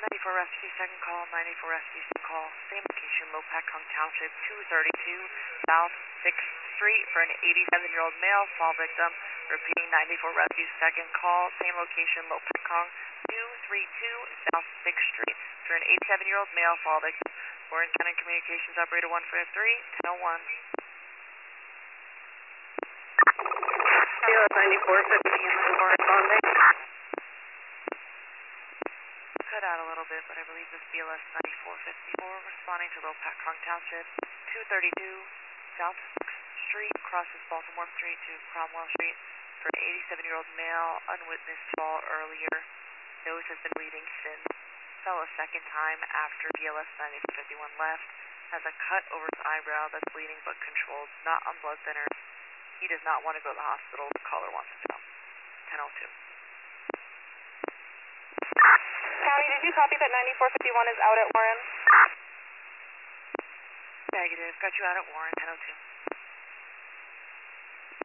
94 Rescue, second call, 94 Rescue, second call, same location, Low Peckham Township, 232 South 6th Street for an 87-year-old male fall victim. Repeating, 94 Rescue, second call, same location, Low Peckham, 232 South 6th Street for an 87-year-old male fall victim. Warren County Communications Operator 153, 1001. BLS 9450 corresponding. Cut out a little bit, but I believe this BLS 9454 responding to Low Peckham Township, 232 South 6th Street, crosses Baltimore Street to Cromwell Street for an 87-year-old male, unwitnessed fall earlier. Nose has been bleeding since. Fell a second time after BLS 9451 left. Has a cut over his eyebrow that's bleeding but controlled, not on blood thinners. He does not want to go to the hospital. The caller wants to know. 1002. County, did you copy that 9451 is out at Warren? Negative. Got you out at Warren, 1002.